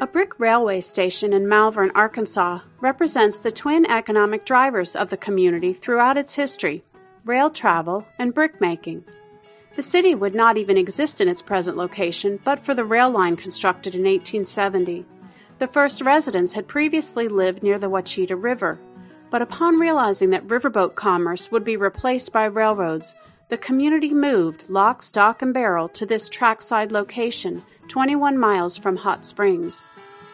A brick railway station in Malvern, Arkansas, represents the twin economic drivers of the community throughout its history: rail travel and brickmaking. The city would not even exist in its present location but for the rail line constructed in 1870. The first residents had previously lived near the Wachita River, but upon realizing that riverboat commerce would be replaced by railroads, the community moved lock, stock, and barrel to this trackside location, 21 miles from Hot Springs.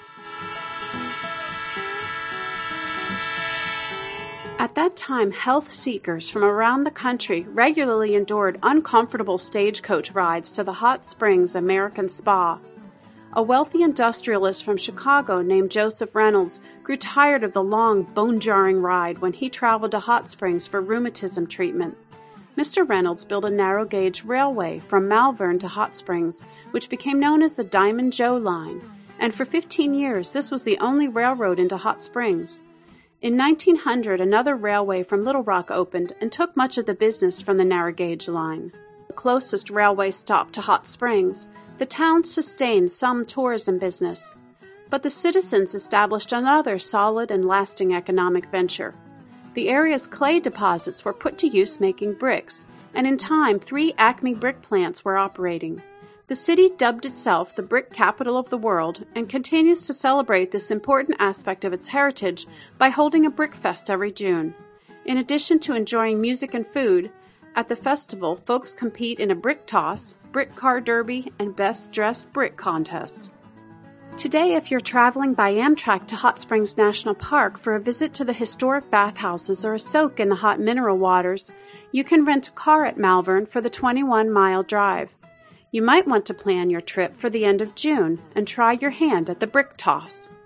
At that time, health seekers from around the country regularly endured uncomfortable stagecoach rides to the Hot Springs American Spa. A wealthy industrialist from Chicago named Joseph Reynolds grew tired of the long, bone-jarring ride when he traveled to Hot Springs for rheumatism treatment. Mr. Reynolds built a narrow-gauge railway from Malvern to Hot Springs, which became known as the Diamond Joe Line, and for 15 years this was the only railroad into Hot Springs. In 1900, another railway from Little Rock opened and took much of the business from the narrow-gauge line. The closest railway stop to Hot Springs, the town sustained some tourism business, but the citizens established another solid and lasting economic venture. The area's clay deposits were put to use making bricks, and in time 3 Acme brick plants were operating. The city dubbed itself the brick capital of the world and continues to celebrate this important aspect of its heritage by holding a brick fest every June. In addition to enjoying music and food, at the festival folks compete in a brick toss, brick car derby, and best dressed brick contest. Today, if you're traveling by Amtrak to Hot Springs National Park for a visit to the historic bathhouses or a soak in the hot mineral waters, you can rent a car at Malvern for the 21-mile drive. You might want to plan your trip for the end of June and try your hand at the brick toss.